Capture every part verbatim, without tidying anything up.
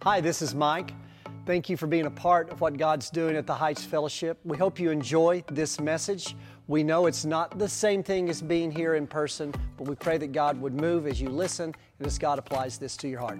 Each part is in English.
Hi, this is Mike. Thank you for being a part of what God's doing at the Heights Fellowship. We hope you enjoy this message. We know it's not the same thing as being here in person, but we pray that God would move as you listen and as God applies this to your heart.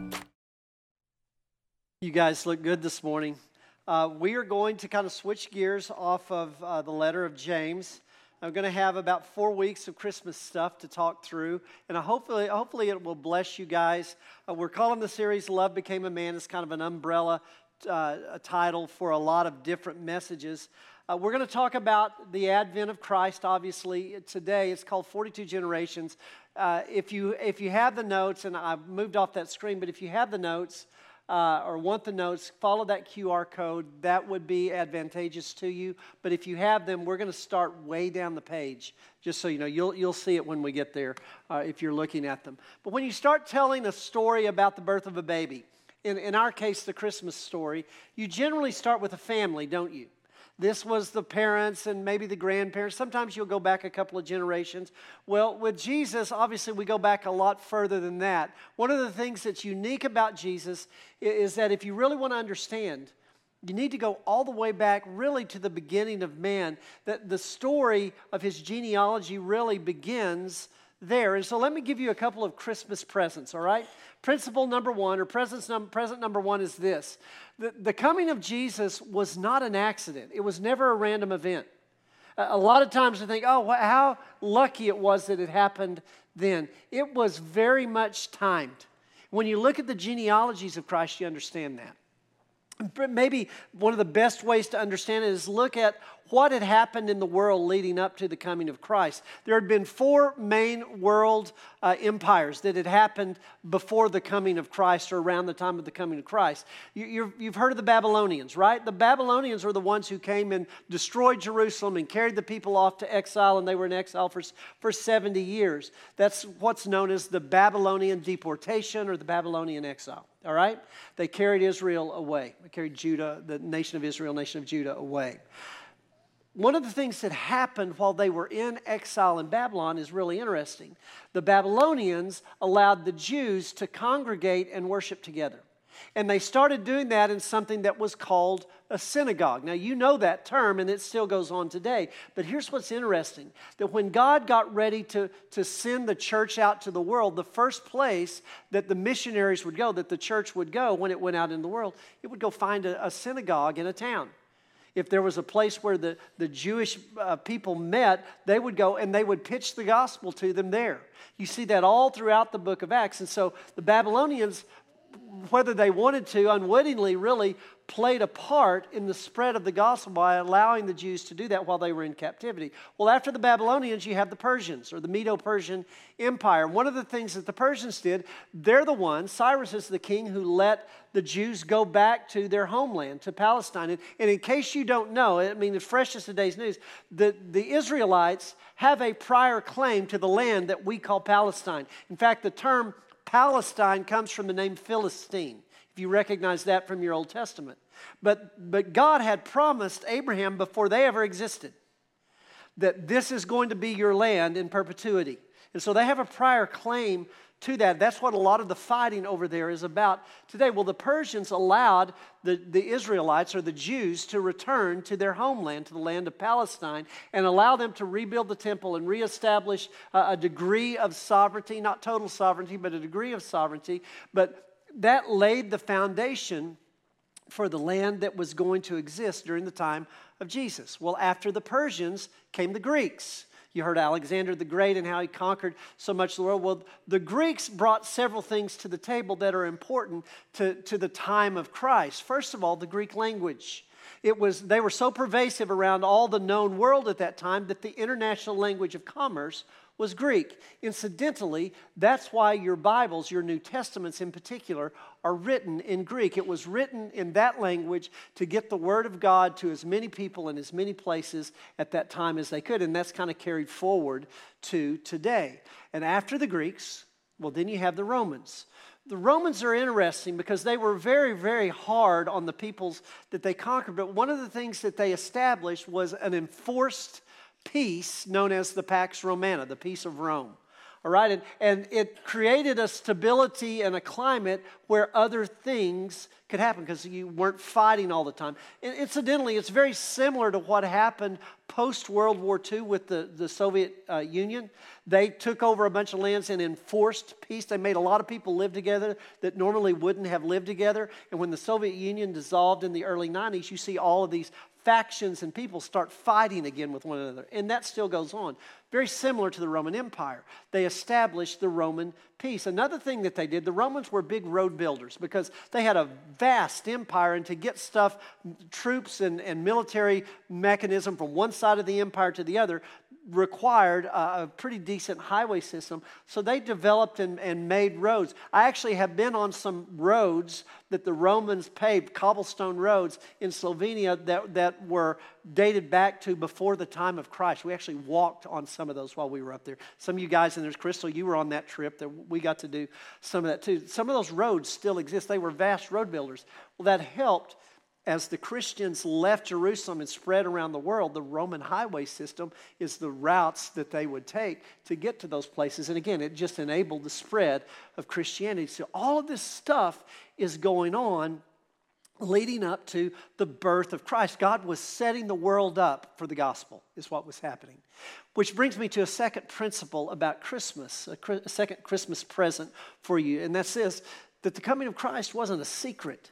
You guys look good this morning. Uh, we are going to kind of switch gears off of uh, the letter of James. I'm going to have about four weeks of Christmas stuff to talk through, and I hopefully, hopefully it will bless you guys. Uh, we're calling the series "Love Became a Man." It's kind of an umbrella uh, a title for a lot of different messages. Uh, we're going to talk about the advent of Christ. Obviously, today it's called forty-two Generations. Uh, if you if you have the notes, and I've moved off that screen, but if you have the notes. Uh, or want the notes, follow that Q R code. That would be advantageous to you. But if you have them, we're going to start way down the page, just so you know. You'll you'll see it when we get there uh, if you're looking at them. But when you start telling a story about the birth of a baby, in, in our case, the Christmas story, you generally start with a family, don't you? This was the parents and maybe the grandparents. Sometimes you'll go back a couple of generations. Well, with Jesus, obviously we go back a lot further than that. One of the things that's unique about Jesus is that if you really want to understand, you need to go all the way back really to the beginning of man. That the story of his genealogy really begins there. And so let me give you a couple of Christmas presents, all right? Principle number one, or presence num- present number one is this. The, the coming of Jesus was not an accident. It was never a random event. A, a lot of times we think, oh, wh- how lucky it was that it happened then. It was very much timed. When you look at the genealogies of Christ, you understand that. Maybe one of the best ways to understand it is look at what had happened in the world leading up to the coming of Christ. There had been four main world uh, empires that had happened before the coming of Christ or around the time of the coming of Christ. You, you've, you've heard of the Babylonians, right? The Babylonians were the ones who came and destroyed Jerusalem and carried the people off to exile, and they were in exile for, for seventy years. That's what's known as the Babylonian deportation or the Babylonian exile. All right? They carried Israel away. They carried Judah, the nation of Israel, nation of Judah, away. One of the things that happened while they were in exile in Babylon is really interesting. The Babylonians allowed the Jews to congregate and worship together. And they started doing that in something that was called a synagogue. Now, you know that term, and it still goes on today. But here's what's interesting, that when God got ready to, to send the church out to the world, the first place that the missionaries would go, that the church would go when it went out in the world, it would go find a, a synagogue in a town. If there was a place where the, the Jewish uh, people met, they would go and they would pitch the gospel to them there. You see that all throughout the book of Acts. And so the Babylonians, whether they wanted to, unwittingly really played a part in the spread of the gospel by allowing the Jews to do that while they were in captivity. Well, after the Babylonians, you have the Persians, or the Medo-Persian Empire. One of the things that the Persians did, they're the ones, Cyrus is the king who let the Jews go back to their homeland, to Palestine. And, and in case you don't know, I mean, it's fresh as today's news, the, the Israelites have a prior claim to the land that we call Palestine. In fact, the term Palestine comes from the name Philistine, if you recognize that from your Old Testament. But, but God had promised Abraham before they ever existed that this is going to be your land in perpetuity. And so they have a prior claim to that. That's what a lot of the fighting over there is about today. Well, the Persians allowed the, the Israelites or the Jews to return to their homeland, to the land of Palestine, and allow them to rebuild the temple and reestablish a, a degree of sovereignty, not total sovereignty, but a degree of sovereignty. But that laid the foundation for the land that was going to exist during the time of Jesus. Well, after the Persians came the Greeks. You heard Alexander the Great and how he conquered so much of the world. Well, the Greeks brought several things to the table that are important to, to the time of Christ. First of all, the Greek language. It was, they were so pervasive around all the known world at that time that the international language of commerce was Greek. Incidentally, that's why your Bibles, your New Testaments in particular, are written in Greek. It was written in that language to get the Word of God to as many people in as many places at that time as they could, and that's kind of carried forward to today. And after the Greeks, well, then you have the Romans. The Romans are interesting because they were very, very hard on the peoples that they conquered, but one of the things that they established was an enforced peace known as the Pax Romana, the Peace of Rome. All right, and, and it created a stability and a climate where other things could happen because you weren't fighting all the time. And incidentally, it's very similar to what happened post-World War Two with the, the Soviet uh, Union. They took over a bunch of lands and enforced peace. They made a lot of people live together that normally wouldn't have lived together. And when the Soviet Union dissolved in the early nineties, you see all of these factions and people start fighting again with one another. And that still goes on. Very similar to the Roman Empire. They established the Roman peace. Another thing that they did, the Romans were big road builders because they had a vast empire, and to get stuff, troops and, and military mechanism from one side of the empire to the other required a, a pretty decent highway system. So they developed and, and made roads. I actually have been on some roads that the Romans paved, cobblestone roads in Slovenia that, that were dated back to before the time of Christ. We actually walked on some of those while we were up there. Some of you guys, and there's Crystal, you were on that trip. That we got to do some of that too. Some of those roads still exist. They were vast road builders. Well, that helped. As the Christians left Jerusalem and spread around the world, the Roman highway system is the routes that they would take to get to those places. And again, it just enabled the spread of Christianity. So all of this stuff is going on leading up to the birth of Christ. God was setting the world up for the gospel, is what was happening. Which brings me to a second principle about Christmas, a, a second Christmas present for you. And that's this, that the coming of Christ wasn't a secret.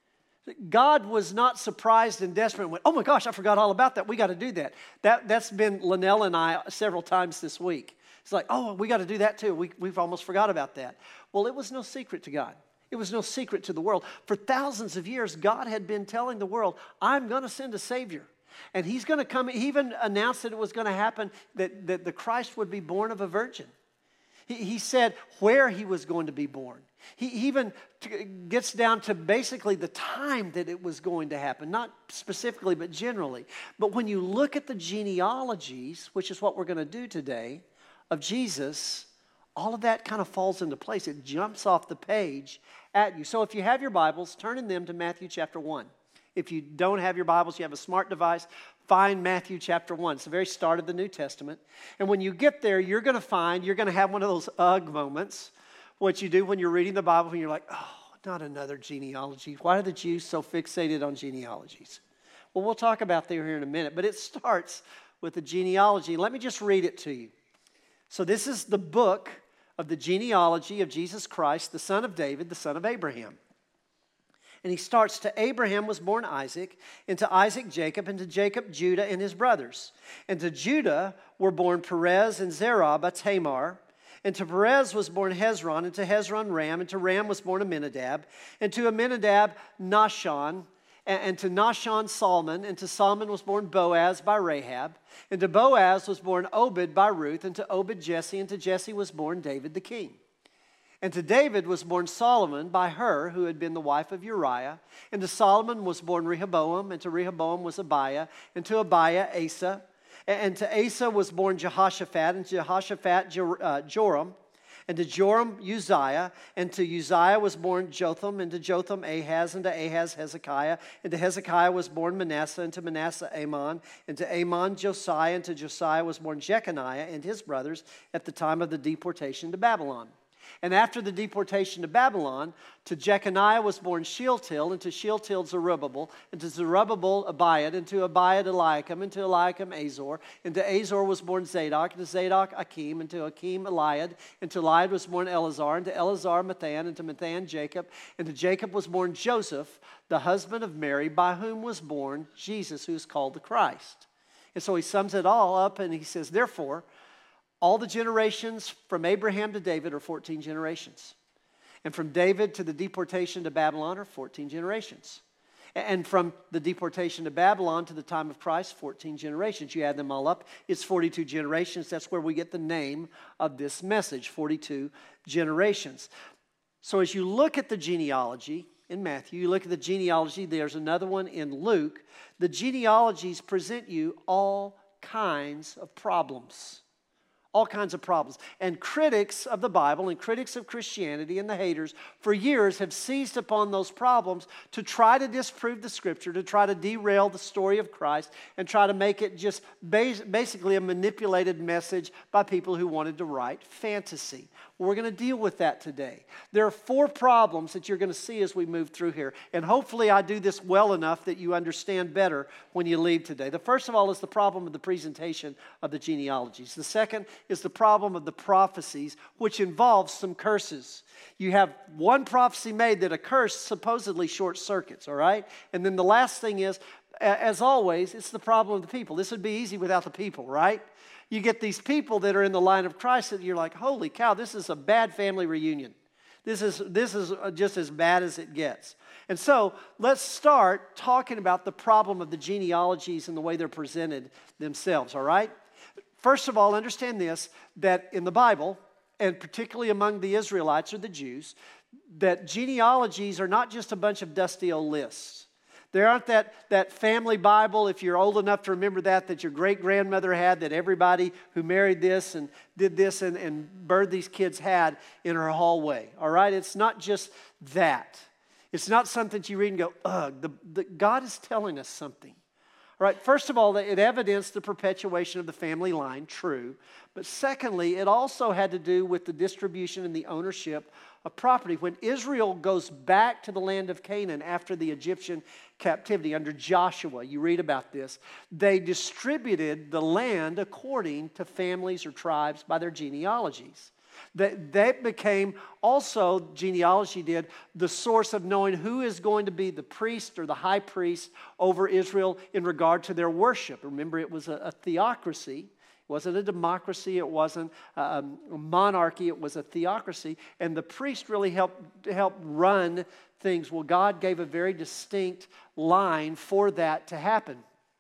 God was not surprised and desperate and went, oh my gosh, I forgot all about that. We got to do that. that. That's been Linnell and I several times this week. It's like, oh, we got to do that too. We, we've almost forgot about that. Well, it was no secret to God. It was no secret to the world. For thousands of years, God had been telling the world, I'm going to send a Savior. And He's going to come. He even announced that it was going to happen, that, that the Christ would be born of a virgin. He, he said where He was going to be born. He even t- gets down to basically the time that it was going to happen, not specifically, but generally. But when you look at the genealogies, which is what we're going to do today, of Jesus, all of that kind of falls into place. It jumps off the page at you. So if you have your Bibles, turn in them to Matthew chapter one. If you don't have your Bibles, you have a smart device, find Matthew chapter one. It's the very start of the New Testament. And when you get there, you're going to find, you're going to have one of those ugh moments. What you do when you're reading the Bible, when you're like, oh, not another genealogy. Why are the Jews so fixated on genealogies? Well, we'll talk about that here in a minute, but it starts with the genealogy. Let me just read it to you. So this is the book of the genealogy of Jesus Christ, the son of David, the son of Abraham. And he starts, to Abraham was born Isaac, and to Isaac Jacob, and to Jacob Judah and his brothers. And to Judah were born Perez and Zerah by Tamar. And to Perez was born Hezron, and to Hezron Ram, and to Ram was born Amminadab, and to Amminadab Nahshon, and, and to Nahshon Salmon, and to Salmon was born Boaz by Rahab, and to Boaz was born Obed by Ruth, and to Obed Jesse, and to Jesse was born David the king. And to David was born Solomon by her, who had been the wife of Uriah, and to Solomon was born Rehoboam, and to Rehoboam was Abiah, and to Abiah Asa. And to Asa was born Jehoshaphat, and to Jehoshaphat uh, Joram, and to Joram Uzziah, and to Uzziah was born Jotham, and to Jotham Ahaz, and to Ahaz Hezekiah, and to Hezekiah was born Manasseh, and to Manasseh Amon, and to Amon Josiah, and to Josiah was born Jeconiah and his brothers at the time of the deportation to Babylon. And after the deportation to Babylon, to Jeconiah was born Shealtiel, and to Shealtiel Zerubbabel, and to Zerubbabel Abiad, and to Abiad Eliakim, and to Eliakim Azor, and to Azor was born Zadok, and to Zadok Achim, and to Achim Eliad, and to Eliad was born Eleazar, and to Eleazar Mathan, and to Mathan Jacob, and to Jacob was born Joseph, the husband of Mary, by whom was born Jesus, who is called the Christ. And so he sums it all up, and he says, therefore, all the generations from Abraham to David are fourteen generations. And from David to the deportation to Babylon are fourteen generations. And from the deportation to Babylon to the time of Christ, fourteen generations. You add them all up, it's forty-two generations. That's where we get the name of this message, forty-two generations. So as you look at the genealogy in Matthew, you look at the genealogy, there's another one in Luke. The genealogies present you all kinds of problems. All kinds of problems. And critics of the Bible and critics of Christianity and the haters for years have seized upon those problems to try to disprove the Scripture, to try to derail the story of Christ, and try to make it just bas- basically a manipulated message by people who wanted to write fantasy. We're going to deal with that today. There are four problems that you're going to see as we move through here. And hopefully I do this well enough that you understand better when you leave today. The first of all is the problem of the presentation of the genealogies. The second is the problem of the prophecies, which involves some curses. You have one prophecy made that a curse supposedly short circuits, all right? And then the last thing is, as always, it's the problem of the people. This would be easy without the people, right? You get these people that are in the line of Christ that you're like, holy cow, this is a bad family reunion. This is, this is just as bad as it gets. And so let's start talking about the problem of the genealogies and the way they're presented themselves, all right? First of all, understand this, that in the Bible, and particularly among the Israelites or the Jews, that genealogies are not just a bunch of dusty old lists. There aren't that, that family Bible, if you're old enough to remember that, that your great-grandmother had, that everybody who married this and did this and, and birthed these kids had in her hallway, all right? It's not just that. It's not something that you read and go, ugh, the, the, God is telling us something. All right, first of all, it evidenced the perpetuation of the family line, true. But secondly, it also had to do with the distribution and the ownership of property. When Israel goes back to the land of Canaan after the Egyptian captivity under Joshua, you read about this, they distributed the land according to families or tribes by their genealogies. That, that became also, genealogy did, the source of knowing who is going to be the priest or the high priest over Israel in regard to their worship. Remember, it was a, a theocracy. It wasn't a democracy. It wasn't a, a monarchy. It was a theocracy. And the priest really helped, helped run things. Well, God gave a very distinct line for that to happen.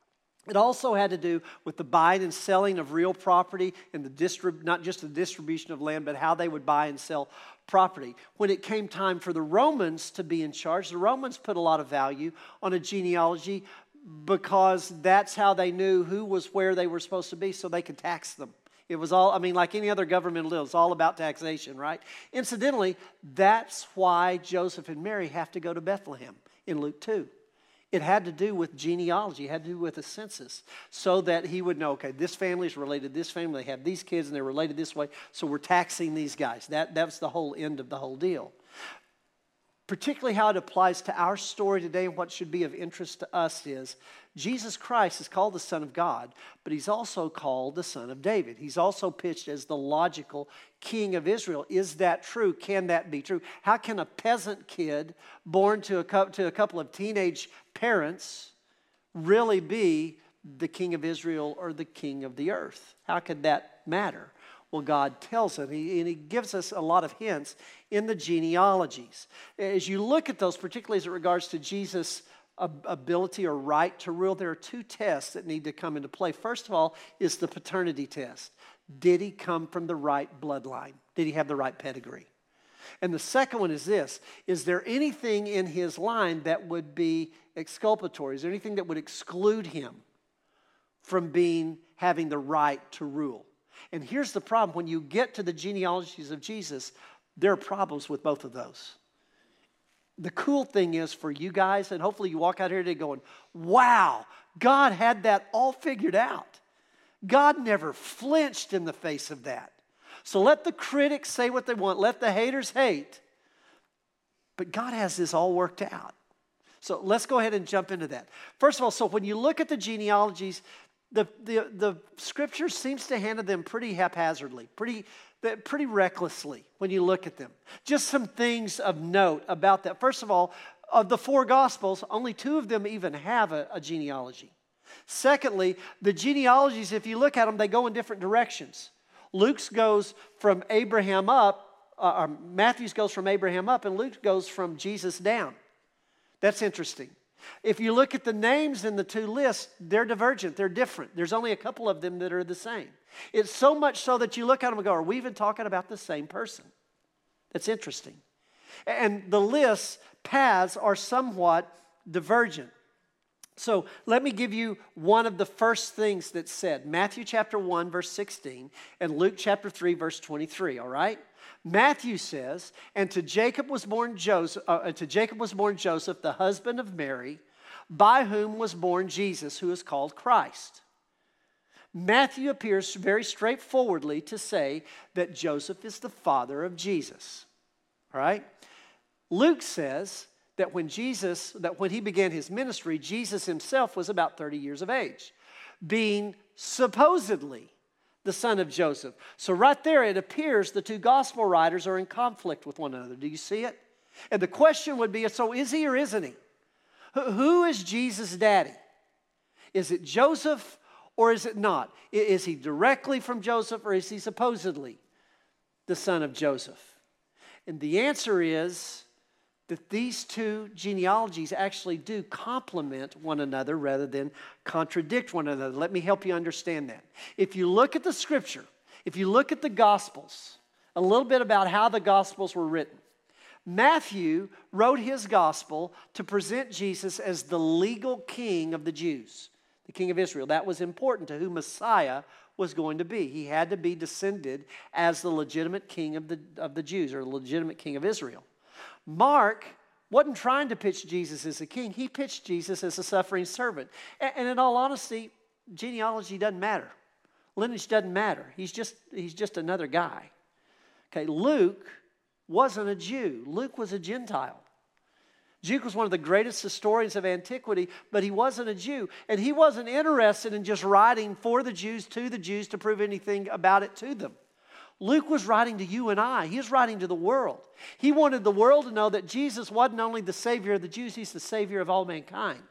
It also had to do with the buying and selling of real property and the distrib- not just the distribution of land, but how they would buy and sell property. When it came time for the Romans to be in charge, the Romans put a lot of value on a genealogy because that's how they knew who was where they were supposed to be so they could tax them. It was all, I mean, like any other government, it was all about taxation, right? Incidentally, that's why Joseph and Mary have to go to Bethlehem in Luke two. It had to do with genealogy. It had to do with a census so that he would know, okay, this family is related to this family. They have these kids and they're related this way, so we're taxing these guys. That, that's the whole end of the whole deal. Particularly how it applies to our story today and what should be of interest to us is Jesus Christ is called the Son of God, but he's also called the Son of David. He's also pitched as the logical King of Israel. Is that true? Can that be true? How can a peasant kid born to a, to a couple of teenage parents really be the King of Israel or the King of the earth? How could that matter? Well, God tells it, and he gives us a lot of hints in the genealogies. As you look at those, particularly as it regards to Jesus' ability or right to rule, there are two tests that need to come into play. First of all is the paternity test. Did he come from the right bloodline? Did he have the right pedigree? And the second one is this: is there anything in his line that would be exculpatory? Is there anything that would exclude him from being having the right to rule? And here's the problem. When you get to the genealogies of Jesus, there are problems with both of those. The cool thing is for you guys, and hopefully you walk out here today going, wow, God had that all figured out. God never flinched in the face of that. So let the critics say what they want. Let the haters hate. But God has this all worked out. So let's go ahead and jump into that. First of all, so when you look at the genealogies, The, the, the scripture seems to handle them pretty haphazardly, pretty, pretty recklessly when you look at them. Just some things of note about that. First of all, of the four Gospels, only two of them even have a, a genealogy. Secondly, the genealogies, if you look at them, they go in different directions. Luke's goes from Abraham up, uh, or Matthew's goes from Abraham up, and Luke goes from Jesus down. That's interesting. If you look at the names in the two lists, they're divergent, they're different. There's only a couple of them that are the same. It's so much so that you look at them and go, are we even talking about the same person? That's interesting. And the lists, paths, are somewhat divergent. So let me give you one of the first things that's said. Matthew chapter one, verse sixteen, and Luke chapter three, verse twenty-three, all right? Matthew says, and to Jacob was born Joseph, uh, to Jacob was born Joseph, the husband of Mary, by whom was born Jesus, who is called Christ. Matthew appears very straightforwardly to say that Joseph is the father of Jesus, all right? Luke says that when Jesus, that when he began his ministry, Jesus himself was about thirty years of age, being supposedly the son of Joseph. So right there, it appears the two gospel writers are in conflict with one another. Do you see it? And the question would be, so is he or isn't he? Who is Jesus' daddy? Is it Joseph or is it not? Is he directly from Joseph or is he supposedly the son of Joseph? And the answer is that these two genealogies actually do complement one another rather than contradict one another. Let me help you understand that. If you look at the scripture, if you look at the Gospels, a little bit about how the Gospels were written, Matthew wrote his gospel to present Jesus as the legal king of the Jews, the king of Israel. That was important to who Messiah was going to be. He had to be descended as the legitimate king of the, of the Jews, or the legitimate king of Israel. Mark wasn't trying to pitch Jesus as a king. He pitched Jesus as a suffering servant. And, and in all honesty, genealogy doesn't matter. Lineage doesn't matter. He's just, he's just another guy. Okay, Luke wasn't a Jew. Luke was a Gentile. Luke was one of the greatest historians of antiquity, but he wasn't a Jew. And he wasn't interested in just writing for the Jews, to the Jews, to prove anything about it to them. Luke was writing to you and I. He was writing to the world. He wanted the world to know that Jesus wasn't only the Savior of the Jews, he's the Savior of all mankind.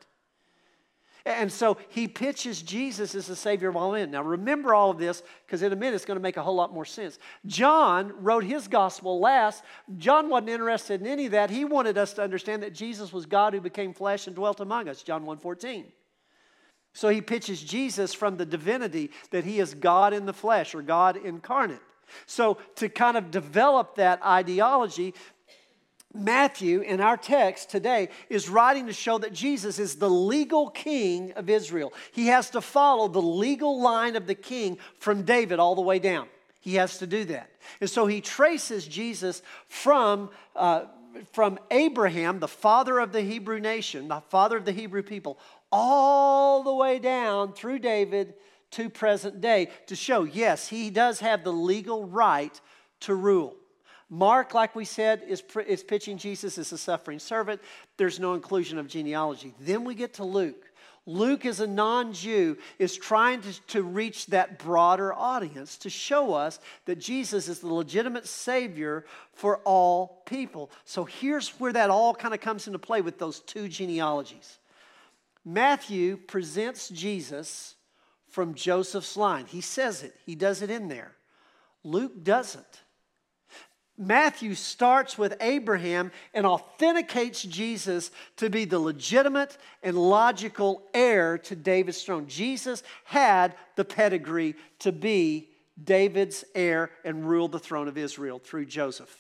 And so he pitches Jesus as the Savior of all men. Now remember all of this, because in a minute it's going to make a whole lot more sense. John wrote his gospel last. John wasn't interested in any of that. He wanted us to understand that Jesus was God who became flesh and dwelt among us, John one fourteen. So he pitches Jesus from the divinity that he is God in the flesh, or God incarnate. So to kind of develop that ideology, Matthew, in our text today, is writing to show that Jesus is the legal king of Israel. He has to follow the legal line of the king from David all the way down. He has to do that. And so he traces Jesus from, uh, from Abraham, the father of the Hebrew nation, the father of the Hebrew people, all the way down through David to present day, to show, yes, he does have the legal right to rule. Mark, like we said, is, is pitching Jesus as a suffering servant. There's no inclusion of genealogy. Then we get to Luke. Luke, as a non-Jew, is trying to, to reach that broader audience to show us that Jesus is the legitimate Savior for all people. So here's where that all kind of comes into play with those two genealogies. Matthew presents Jesus from Joseph's line. He says it. He does it in there. Luke doesn't. Matthew starts with Abraham and authenticates Jesus to be the legitimate and logical heir to David's throne. Jesus had the pedigree to be David's heir and rule the throne of Israel through Joseph.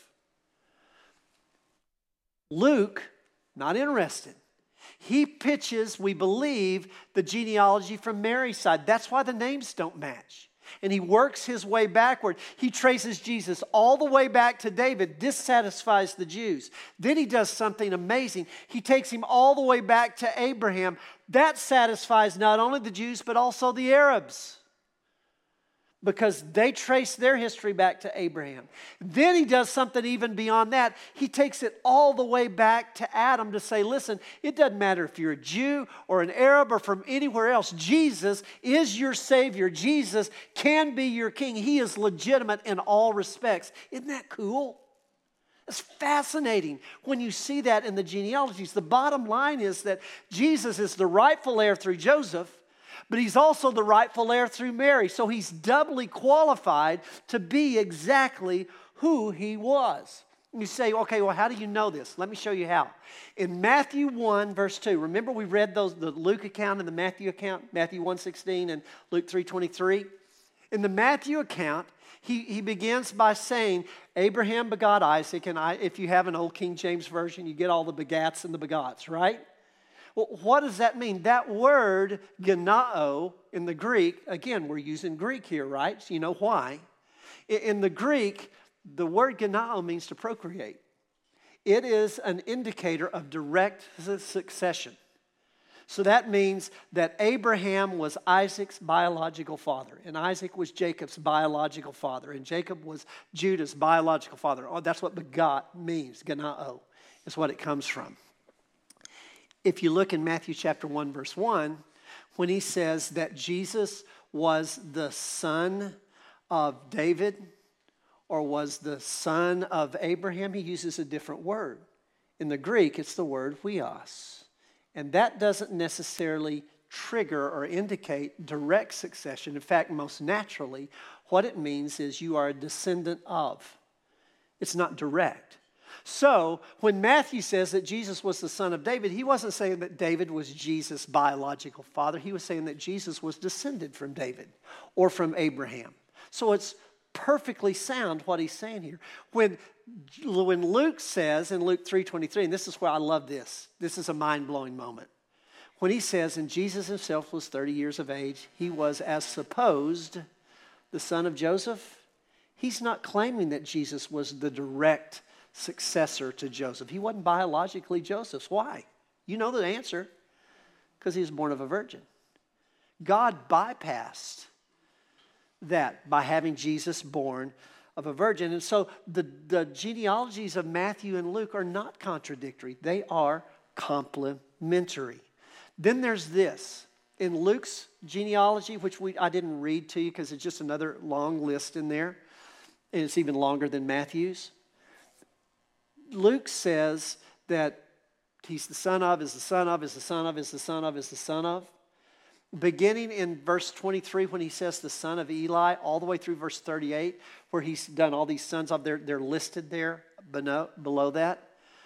Luke, not interested. He pitches, we believe, the genealogy from Mary's side. That's why the names don't match. And he works his way backward. He traces Jesus all the way back to David. This satisfies the Jews. Then he does something amazing. He takes him all the way back to Abraham. That satisfies not only the Jews, but also the Arabs, because they trace their history back to Abraham. Then he does something even beyond that. He takes it all the way back to Adam to say, listen, it doesn't matter if you're a Jew or an Arab or from anywhere else. Jesus is your Savior. Jesus can be your King. He is legitimate in all respects. Isn't that cool? It's fascinating when you see that in the genealogies. The bottom line is that Jesus is the rightful heir through Joseph, but he's also the rightful heir through Mary. So he's doubly qualified to be exactly who he was. And you say, okay, well, how do you know this? Let me show you how. In Matthew one, verse two, remember we read those, the Luke account and the Matthew account, Matthew one sixteen and Luke three twenty-three. In the Matthew account, he, he begins by saying, Abraham begot Isaac, and I, if you have an old King James version, you get all the begats and the begots, right? Well, what does that mean? That word, genao, in the Greek, again, we're using Greek here, right? So you know why. In the Greek, the word genao means to procreate. It is an indicator of direct succession. So that means that Abraham was Isaac's biological father, and Isaac was Jacob's biological father, and Jacob was Judah's biological father. Oh, that's what begot means, genao, is what it comes from. If you look in Matthew chapter one, verse one, when he says that Jesus was the son of David or was the son of Abraham, he uses a different word. In the Greek, it's the word huios. And that doesn't necessarily trigger or indicate direct succession. In fact, most naturally, what it means is you are a descendant of. It's not direct. So, when Matthew says that Jesus was the son of David, he wasn't saying that David was Jesus' biological father. He was saying that Jesus was descended from David or from Abraham. So it's perfectly sound what he's saying here. When, when Luke says in Luke three twenty-three, and this is where I love this. This is a mind-blowing moment. When he says, and Jesus himself was thirty years of age, he was as supposed the son of Joseph. He's not claiming that Jesus was the direct successor to Joseph. He wasn't biologically Joseph's. Why? You know the answer. Because he was born of a virgin. God bypassed that by having Jesus born of a virgin. And so the, the genealogies of Matthew and Luke are not contradictory. They are complementary. Then there's this. In Luke's genealogy, which we I didn't read to you because it's just another long list in there, and it's even longer than Matthew's. Luke says that he's the son of, is the son of, is the son of, is the son of, is the son of. Beginning in verse twenty-three when he says the son of Eli, all the way through verse thirty-eight, where he's done all these sons of, they're, they're listed there below, below that.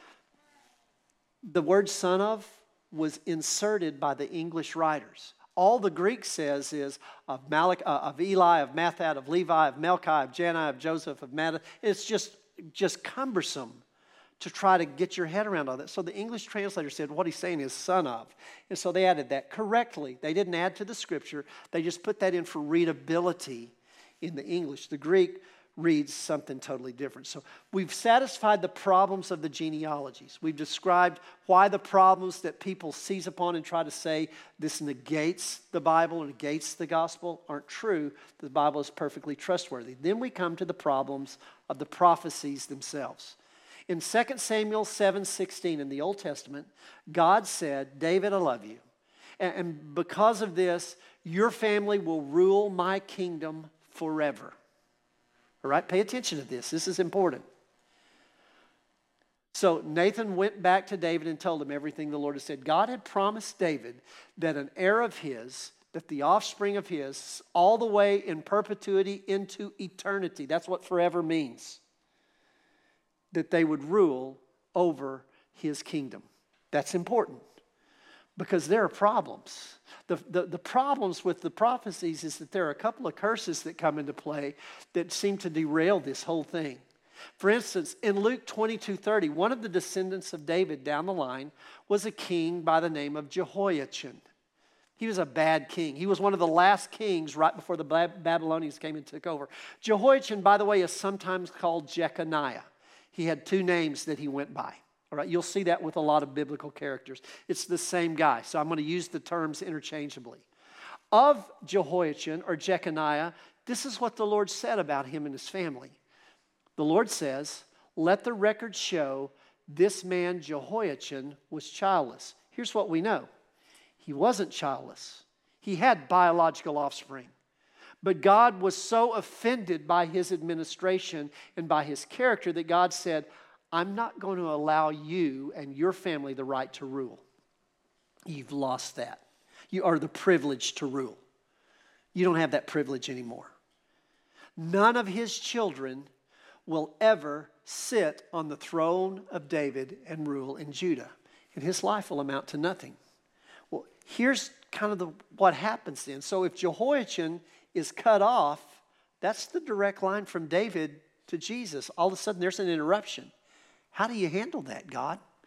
The word son of was inserted by the English writers. All the Greek says is of Malach, uh, of Eli, of Matthat, of Levi, of Melchi, of Janai, of Joseph, of Mattatha. It's just, just cumbersome to try to get your head around all that. So the English translator said what he's saying is son of. And so they added that correctly. They didn't add to the scripture. They just put that in for readability in the English. The Greek reads something totally different. So we've satisfied the problems of the genealogies. We've described why the problems that people seize upon and try to say this negates the Bible, negates the gospel, aren't true. The Bible is perfectly trustworthy. Then we come to the problems of the prophecies themselves. In Second Samuel seven sixteen in the Old Testament, God said, David, I love you. And because of this, your family will rule my kingdom forever. All right, pay attention to this. This is important. So Nathan went back to David and told him everything the Lord had said. God had promised David that an heir of his, that the offspring of his, all the way in perpetuity into eternity, that's what forever means, that they would rule over his kingdom. That's important because there are problems. The, the, the problems with the prophecies is that there are a couple of curses that come into play that seem to derail this whole thing. For instance, in Luke twenty-two thirty, one of the descendants of David down the line was a king by the name of Jehoiachin. He was a bad king. He was one of the last kings right before the Babylonians came and took over. Jehoiachin, by the way, is sometimes called Jeconiah. He had two names that he went by. All right, you'll see that with a lot of biblical characters. It's the same guy, so I'm going to use the terms interchangeably. Of Jehoiachin or Jeconiah, this is what the Lord said about him and his family. The Lord says, let the record show this man Jehoiachin was childless. Here's what we know. He wasn't childless. He had biological offspring. But God was so offended by his administration and by his character that God said, I'm not going to allow you and your family the right to rule. You've lost that. You are the privilege to rule. You don't have that privilege anymore. None of his children will ever sit on the throne of David and rule in Judah. And his life will amount to nothing. Well, here's kind of the, what happens then. So if Jehoiachin is cut off, that's the direct line from David to Jesus. All of a sudden there's an interruption. How do you handle that, God?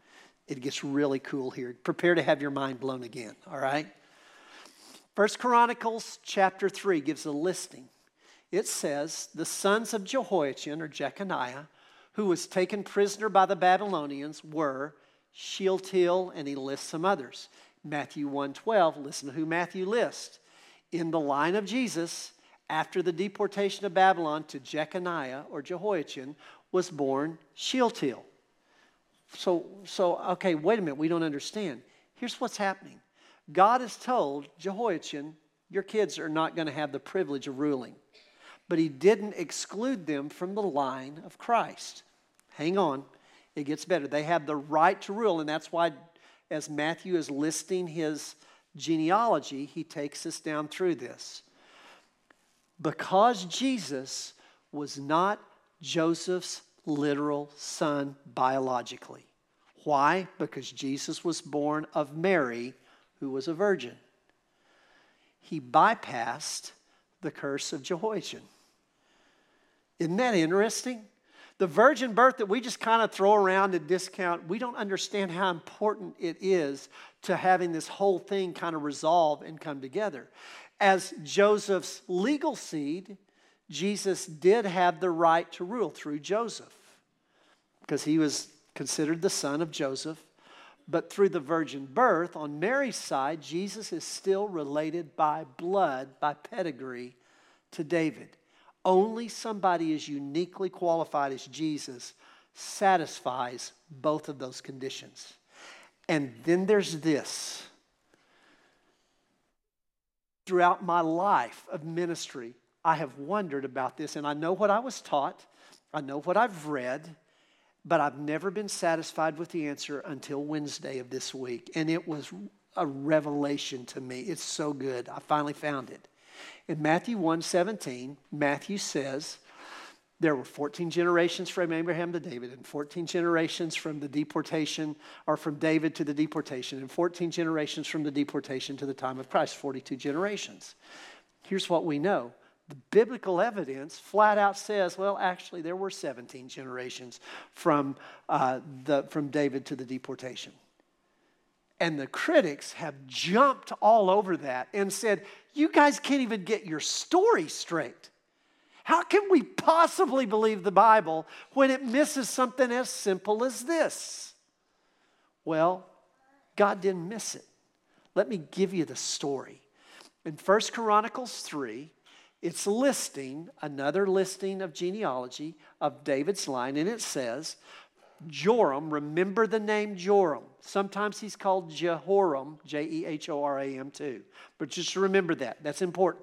it gets really cool here. Prepare to have your mind blown again, all right? First Chronicles chapter three gives a listing. It says, the sons of Jehoiachin, or Jeconiah, who was taken prisoner by the Babylonians, were Shealtiel, and he lists some others. Matthew one twelve, listen to who Matthew lists. In the line of Jesus, after the deportation of Babylon to Jeconiah, or Jehoiachin, was born Shealtiel. So, so, okay, wait a minute, we don't understand. Here's what's happening. God has told Jehoiachin, your kids are not going to have the privilege of ruling. But he didn't exclude them from the line of Christ. Hang on, it gets better. They have the right to rule, and that's why, as Matthew is listing his genealogy, he takes us down through this. Because Jesus was not Joseph's literal son biologically. Why? Because Jesus was born of Mary, who was a virgin. He bypassed the curse of Jehoiachin. Isn't that interesting? The virgin birth that we just kind of throw around and discount, we don't understand how important it is to having this whole thing kind of resolve and come together. As Joseph's legal seed, Jesus did have the right to rule through Joseph because he was considered the son of Joseph. But through the virgin birth, on Mary's side, Jesus is still related by blood, by pedigree, to David. Only somebody as uniquely qualified as Jesus satisfies both of those conditions. And then there's this. Throughout my life of ministry, I have wondered about this, and I know what I was taught, I know what I've read, but I've never been satisfied with the answer until Wednesday of this week. And it was a revelation to me. It's so good. I finally found it. In Matthew one seventeen, Matthew says, there were fourteen generations from Abraham to David, and fourteen generations from the deportation, or from David to the deportation, and fourteen generations from the deportation to the time of Christ, forty-two generations. Here's what we know. The biblical evidence flat out says, well, actually, there were seventeen generations from, uh, the, from David to the deportation. And the critics have jumped all over that and said, you guys can't even get your story straight. How can we possibly believe the Bible when it misses something as simple as this? Well, God didn't miss it. Let me give you the story. In First Chronicles three, it's listing, another listing of genealogy of David's line, and it says, Joram, remember the name Joram. Sometimes he's called Jehoram, J E H O R A M too. But just remember that. That's important.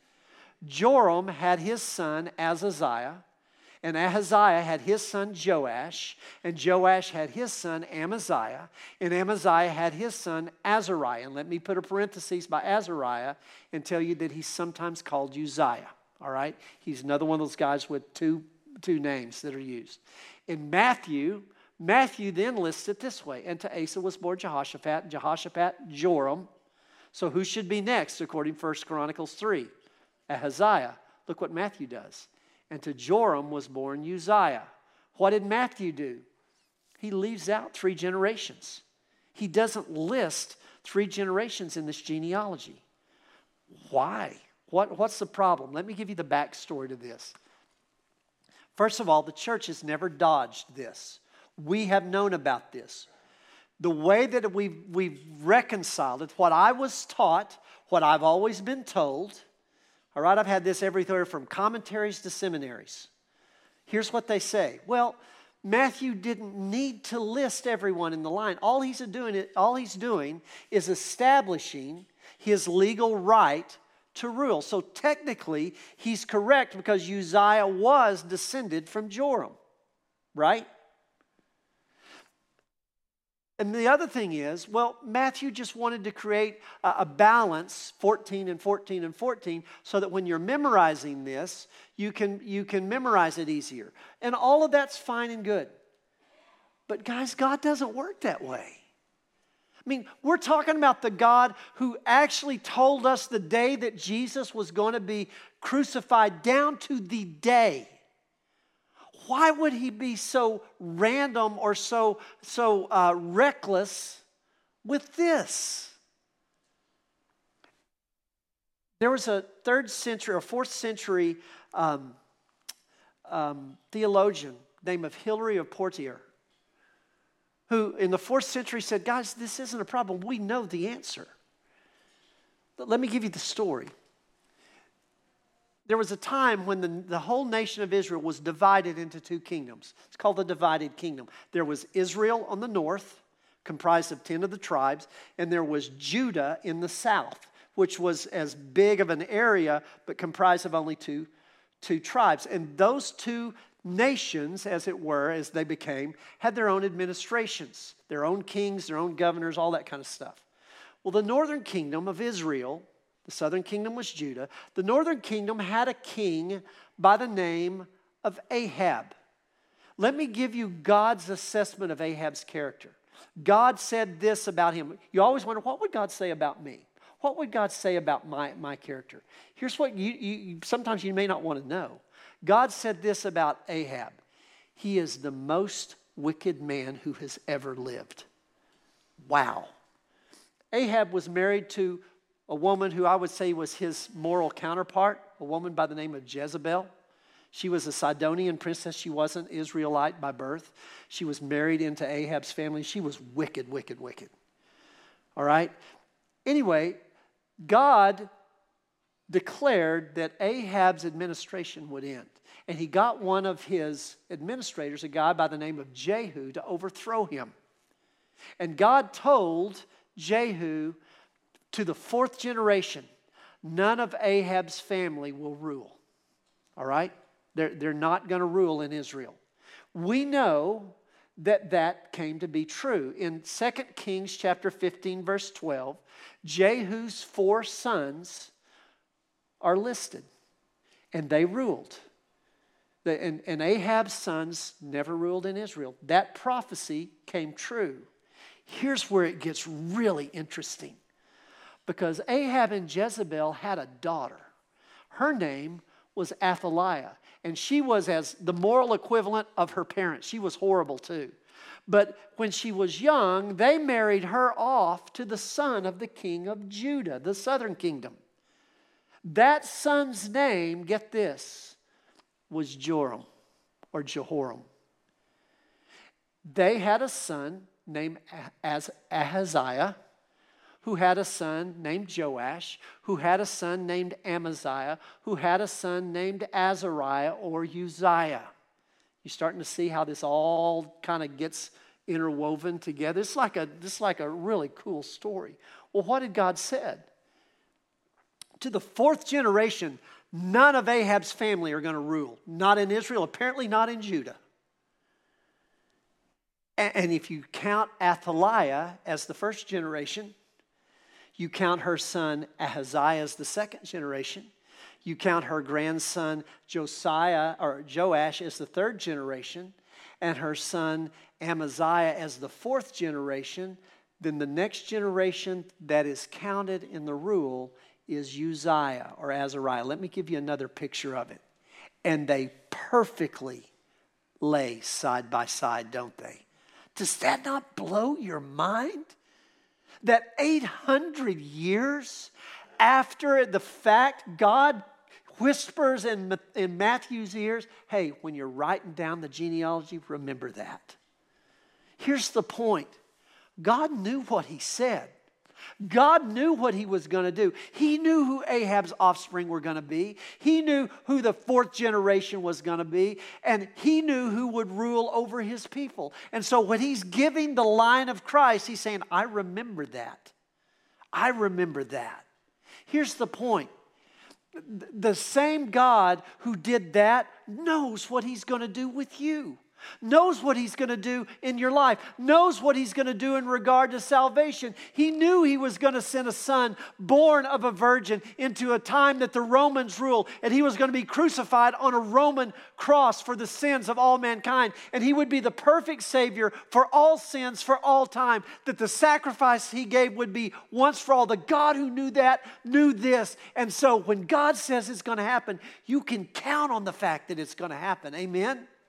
Joram had his son Ahaziah, and Ahaziah had his son Joash, and Joash had his son Amaziah, and Amaziah had his son Azariah. And let me put a parenthesis by Azariah and tell you that he's sometimes called Uzziah. All right? He's another one of those guys with two, two names that are used. In Matthew, Matthew then lists it this way. And to Asa was born Jehoshaphat, and Jehoshaphat Joram. So who should be next according to First Chronicles three? Ahaziah. Look what Matthew does. And to Joram was born Uzziah. What did Matthew do? He leaves out three generations. He doesn't list three generations in this genealogy. Why? What, what's the problem? Let me give you the backstory to this. First of all, the church has never dodged this. We have known about this. The way that we've, we've reconciled it, what I was taught, what I've always been told, all right, I've had this everywhere from commentaries to seminaries. Here's what they say. Well, Matthew didn't need to list everyone in the line. All he's doing, all he's doing is establishing his legal right to rule. So technically, he's correct because Uzziah was descended from Joram, right? And the other thing is, well, Matthew just wanted to create a, a balance, fourteen and fourteen and fourteen, so that when you're memorizing this, you can, you can memorize it easier. And all of that's fine and good. But guys, God doesn't work that way. I mean, we're talking about the God who actually told us the day that Jesus was going to be crucified down to the day. why would he be so random or so, so uh, reckless with this? There was a third century or fourth century um, um, theologian named of Hilary of Poitiers, who in the fourth century said, guys, this isn't a problem. We know the answer. But let me give you the story. There was a time when the, the whole nation of Israel was divided into two kingdoms. It's called the divided kingdom. There was Israel on the north, comprised of ten of the tribes, and there was Judah in the south, which was as big of an area, but comprised of only two, two tribes. And those two nations, as it were, as they became, had their own administrations, their own kings, their own governors, all that kind of stuff. Well, the northern kingdom of Israel, the southern kingdom was Judah. The northern kingdom had a king by the name of Ahab. Let me give you God's assessment of Ahab's character. God said this about him. You always wonder, what would God say about me? What would God say about my, my character? Here's what you, you sometimes you may not want to know. God said this about Ahab. He is the most wicked man who has ever lived. Wow. Ahab was married to a woman who I would say was his moral counterpart, a woman by the name of Jezebel. She was a Sidonian princess. She wasn't Israelite by birth. She was married into Ahab's family. She was wicked, wicked, wicked. All right? Anyway, God declared that Ahab's administration would end. And he got one of his administrators, a guy by the name of Jehu, to overthrow him. And God told Jehu, to the fourth generation, none of Ahab's family will rule. All right? They're, they're not going to rule in Israel. We know that that came to be true. In Second Kings chapter fifteen, verse twelve, Jehu's four sons are listed, and they ruled. The, and, and Ahab's sons never ruled in Israel. That prophecy came true. Here's where it gets really interesting. Because Ahab and Jezebel had a daughter. Her name was Athaliah. And she was as the moral equivalent of her parents. She was horrible too. But when she was young, they married her off to the son of the king of Judah, the southern kingdom. That son's name, get this, was Joram or Jehoram. They had a son named Ahaziah, who had a son named Joash, who had a son named Amaziah, who had a son named Azariah or Uzziah. You're starting to see how this all kind of gets interwoven together. It's like a, it's like a really cool story. Well, what did God said? To the fourth generation, none of Ahab's family are going to rule. Not in Israel, apparently not in Judah. And if you count Athaliah as the first generation, you count her son Ahaziah as the second generation. You count her grandson Josiah or Joash as the third generation, and her son Amaziah as the fourth generation. Then the next generation that is counted in the rule is Uzziah or Azariah. Let me give you another picture of it. And they perfectly lay side by side, don't they? Does that not blow your mind? That eight hundred years after the fact, God whispers in, in Matthew's ears, hey, when you're writing down the genealogy, remember that. Here's the point. God knew what he said. God knew what he was going to do. He knew who Ahab's offspring were going to be. He knew who the fourth generation was going to be. And he knew who would rule over his people. And so when he's giving the line of Christ, he's saying, I remember that. I remember that. Here's the point. The same God who did that knows what he's going to do with you. Knows what he's going to do in your life. Knows what he's going to do in regard to salvation. He knew he was going to send a son born of a virgin into a time that the Romans ruled. And he was going to be crucified on a Roman cross for the sins of all mankind. And he would be the perfect Savior for all sins for all time. That the sacrifice he gave would be once for all. The God who knew that knew this. And so when God says it's going to happen, you can count on the fact that it's going to happen. Amen?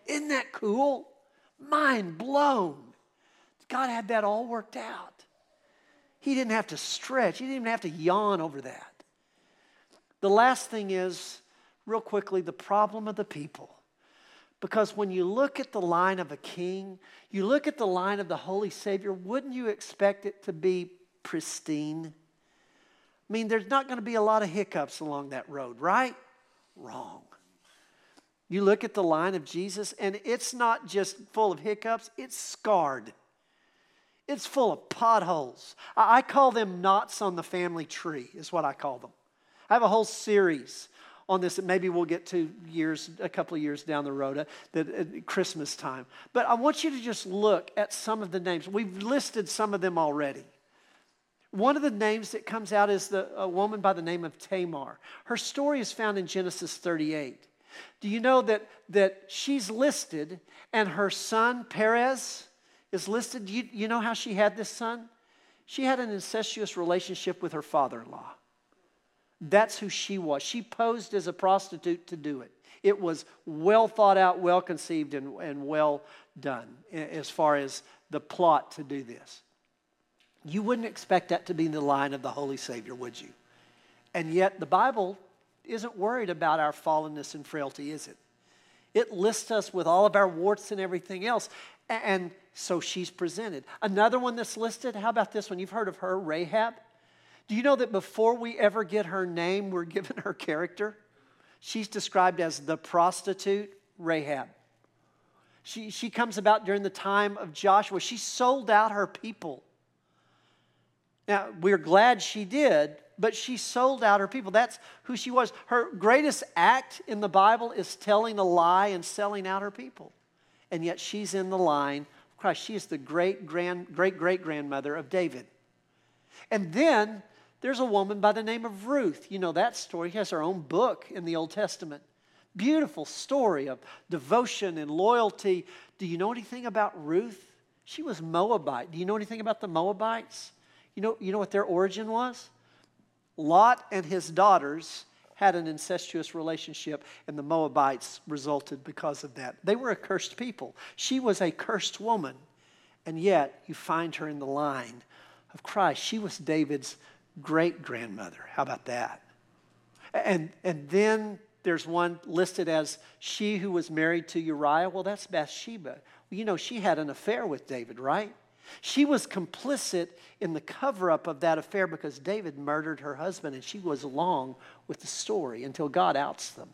Isn't that cool? Mind blown. God had that all worked out. He didn't have to stretch. He didn't even have to yawn over that. The last thing is, real quickly, the problem of the people. Because when you look at the line of a king, you look at the line of the Holy Savior, wouldn't you expect it to be pristine? I mean, there's not going to be a lot of hiccups along that road, right? Wrong. You look at the line of Jesus, and it's not just full of hiccups, it's scarred. It's full of potholes. I call them knots on the family tree, is what I call them. I have a whole series on this that maybe we'll get to years, a couple of years down the road, uh, that, at Christmas time. But I want you to just look at some of the names. We've listed some of them already. One of the names that comes out is the, a woman by the name of Tamar. Her story is found in Genesis thirty-eight. Do you know that, that she's listed and her son Perez is listed? Do you, you know how she had this son? She had an incestuous relationship with her father-in-law. That's who she was. She posed as a prostitute to do it. It was well thought out, well conceived, and, and well done as far as the plot to do this. You wouldn't expect that to be in the line of the Holy Savior, would you? And yet the Bible isn't worried about our fallenness and frailty, is it? It lists us with all of our warts and everything else. And so she's presented. Another one that's listed, how about this one? You've heard of her, Rahab. Do you know that before we ever get her name, we're given her character? She's described as the prostitute Rahab. She, she comes about during the time of Joshua. She sold out her people. Now, we're glad she did, but she sold out her people. That's who she was. Her greatest act in the Bible is telling a lie and selling out her people. And yet she's in the line of Christ. She is the great grand, great great grandmother of David. And then there's a woman by the name of Ruth. You know that story. She has her own book in the Old Testament. Beautiful story of devotion and loyalty. Do you know anything about Ruth? She was Moabite. Do you know anything about the Moabites? You know, you know what their origin was? Lot and his daughters had an incestuous relationship, and the Moabites resulted because of that. They were a cursed people. She was a cursed woman, and yet you find her in the line of Christ. She was David's great-grandmother. How about that? And, and then there's one listed as she who was married to Uriah. Well, that's Bathsheba. Well, you know, she had an affair with David, right? She was complicit in the cover-up of that affair because David murdered her husband, and she was along with the story until God outs them.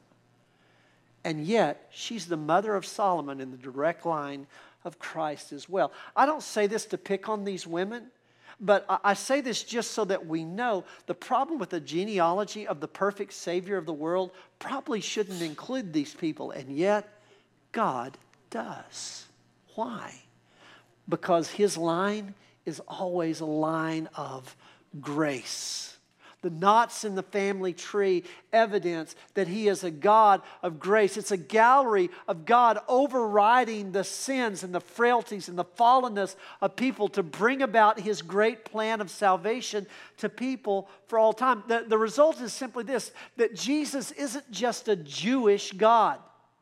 And yet, she's the mother of Solomon in the direct line of Christ as well. I don't say this to pick on these women, but I say this just so that we know the problem with the genealogy of the perfect Savior of the world probably shouldn't include these people, and yet God does. Why? Because his line is always a line of grace. The knots in the family tree evidence that he is a God of grace. It's a gallery of God overriding the sins and the frailties and the fallenness of people to bring about his great plan of salvation to people for all time. The, the result is simply this, that Jesus isn't just a Jewish God.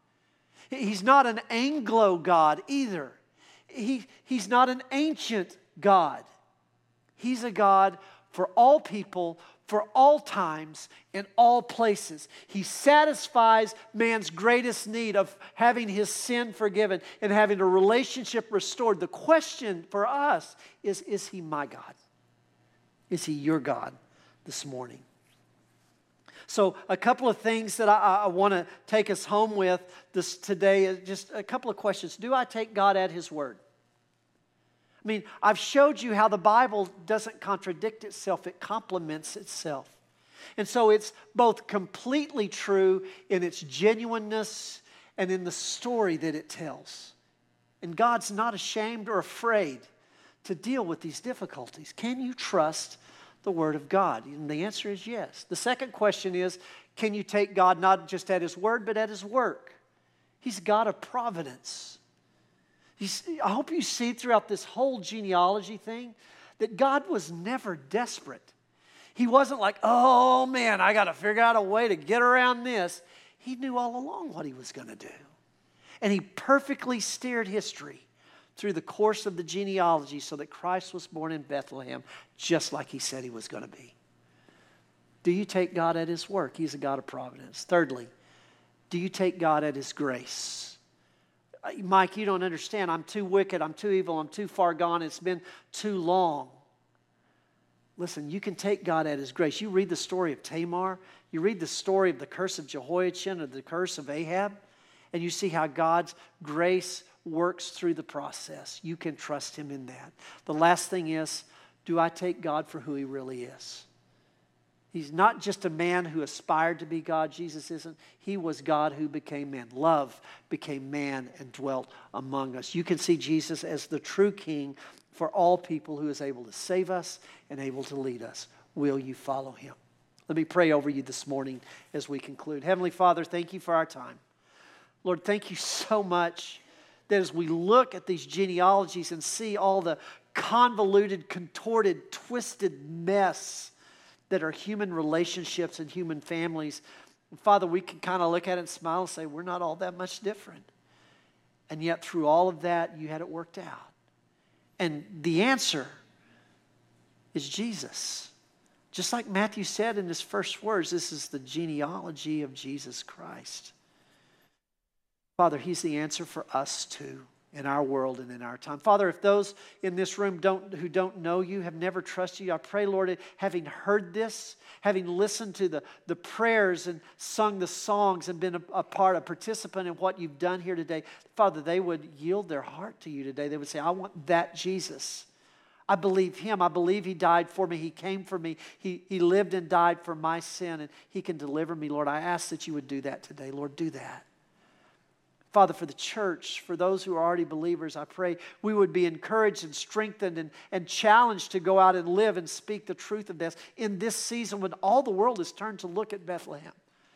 He's not an Anglo God either. He, he's not an ancient God. He's a God for all people, for all times, in all places. He satisfies man's greatest need of having his sin forgiven and having a relationship restored. The question for us is, is he my God? Is he your God this morning? So a couple of things that I, I want to take us home with this today is just a couple of questions. Do I take God at his word? I mean, I've showed you how the Bible doesn't contradict itself. It complements itself. And so it's both completely true in its genuineness and in the story that it tells. And God's not ashamed or afraid to deal with these difficulties. Can you trust the Word of God? And the answer is yes. The second question is, can you take God not just at his word, but at his work? He's God of providence. He's, I hope you see throughout this whole genealogy thing that God was never desperate. He wasn't like, oh man, I got to figure out a way to get around this. He knew all along what he was going to do. And he perfectly steered history through the course of the genealogy so that Christ was born in Bethlehem just like he said he was going to be. Do you take God at his work? He's a God of providence. Thirdly, do you take God at his grace? Mike, you don't understand. I'm too wicked. I'm too evil. I'm too far gone. It's been too long. Listen, you can take God at his grace. You read the story of Tamar. You read the story of the curse of Jehoiachin or the curse of Ahab, and you see how God's grace works through the process. You can trust him in that. The last thing is, do I take God for who he really is? He's not just a man who aspired to be God. Jesus isn't. He was God who became man. Love became man and dwelt among us. You can see Jesus as the true King for all people, who is able to save us and able to lead us. Will you follow him? Let me pray over you this morning as we conclude. Heavenly Father, thank you for our time. Lord, thank you so much that as we look at these genealogies and see all the convoluted, contorted, twisted mess that are human relationships and human families, Father, we can kind of look at it and smile and say, we're not all that much different. And yet through all of that, you had it worked out. And the answer is Jesus. Just like Matthew said in his first words, this is the genealogy of Jesus Christ. Father, he's the answer for us too, in our world and in our time. Father, if those in this room don't, who don't know you, have never trusted you, I pray, Lord, having heard this, having listened to the, the prayers and sung the songs and been a, a part, a participant in what you've done here today, Father, they would yield their heart to you today. They would say, I want that Jesus. I believe him. I believe he died for me. He came for me. He, he lived and died for my sin, and he can deliver me, Lord. I ask that you would do that today. Lord, do that. Father, for the church, for those who are already believers, I pray we would be encouraged and strengthened and, and challenged to go out and live and speak the truth of this in this season when all the world is turned to look at Bethlehem.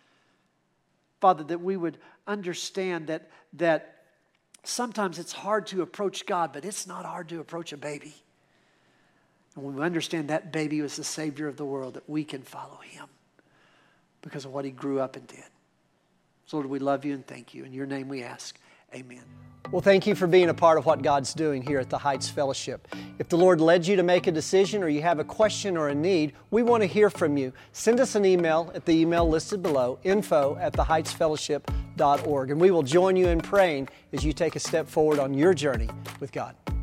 Father, that we would understand that, that sometimes it's hard to approach God, but it's not hard to approach a baby. And when we understand that baby was the Savior of the world, that we can follow him because of what he grew up and did. So Lord, we love you and thank you. In your name we ask, amen. Well, thank you for being a part of what God's doing here at the Heights Fellowship. If the Lord led you to make a decision or you have a question or a need, we want to hear from you. Send us an email at the email listed below, info at the heights fellowship dot org, and we will join you in praying as you take a step forward on your journey with God.